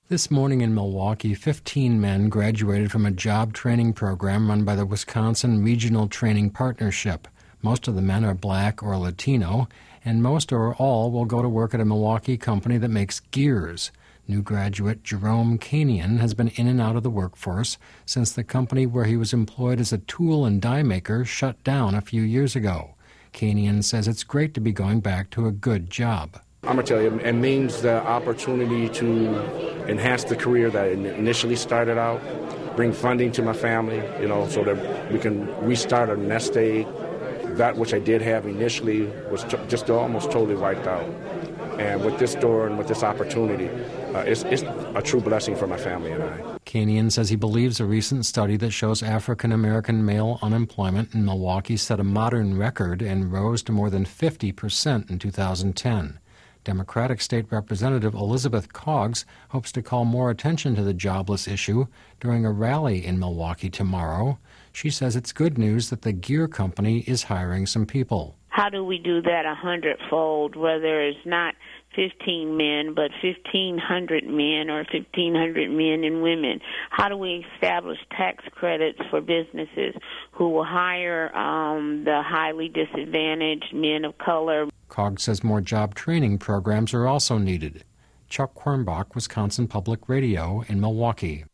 This morning in Milwaukee, 15 men graduated from a job training program run by the Wisconsin Regional Training Partnership. Most of the men are black or Latino, and most or all will go to work at a Milwaukee company that makes gears. New graduate Jerome Kanian has been in and out of the workforce since the company where he was employed as a tool and die maker shut down a few years ago. Kanian says it's great to be going back to a good job. I'm going to tell you, it means the opportunity to enhance the career that I initially started out, bring funding to my family, so that we can restart a nest egg. That which I did have initially was just almost totally wiped out. And with this door and with this opportunity, it's a true blessing for my family and I. Kanian says he believes a recent study that shows African-American male unemployment in Milwaukee set a modern record and rose to more than 50% in 2010. Democratic State Representative Elizabeth Coggs hopes to call more attention to the jobless issue during a rally in Milwaukee tomorrow. She says it's good news that the gear company is hiring some people. How do we do that 100-fold, whether it's not 15 men, but 1,500 men or 1,500 men and women? How do we establish tax credits for businesses who will hire the highly disadvantaged men of color? Coggs says more job training programs are also needed. Chuck Quirnbach, Wisconsin Public Radio in Milwaukee.